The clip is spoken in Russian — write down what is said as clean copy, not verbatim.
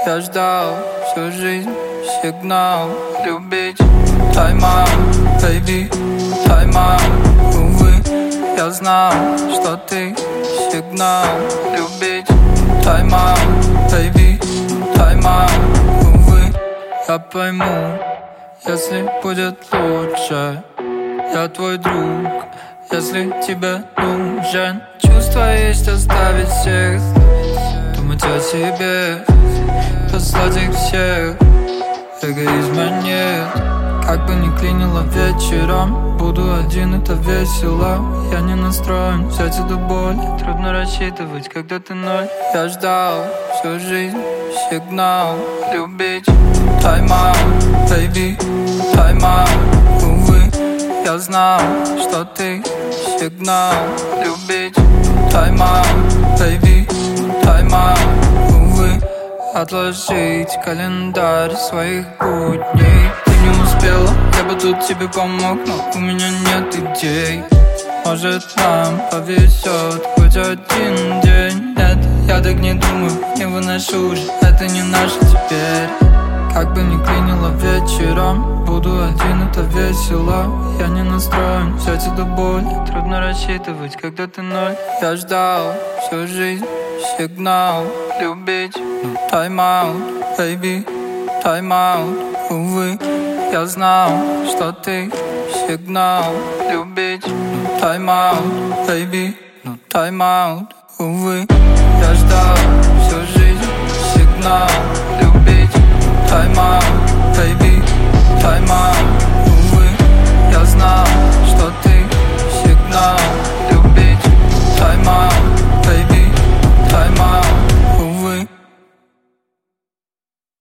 Я ждал всю жизнь сигнал любить. Тайм-аут, baby, тайм-аут. Увы, я знал, что ты сигнал любить. Тайм-аут, baby, тайм-аут. Увы, я пойму, если будет лучше. Я твой друг, если тебе нужен. Чувство есть оставить всех, думать о себе, послать их всех. Эгоизма нет, как бы ни клинило вечером. Буду один, это весело. Я не настроен взять эту боль. Трудно рассчитывать, когда ты ноль. Я ждал всю жизнь сигнал любить. Тайм-аут, baby, тайм-аут. Увы, я знал, что ты сигнал любить. Тайм-аут, baby, тайм-аут. Увы, отложить календарь своих будней. Ты не успела, я бы тут тебе помог, но у меня нет идей. Может, нам повезет хоть один день. Нет, я так не думаю, не выношу уже, это не наше теперь. Как бы ни клинило вечером, буду один, это весело. Я не настроен взять эту боль. Трудно рассчитывать, когда ты ноль. Я ждал всю жизнь сигнал любить. Тайм-аут, baby, тайм-аут. Увы, я знал, что ты сигнал любить. Тайм-аут, baby, тайм-аут. Увы.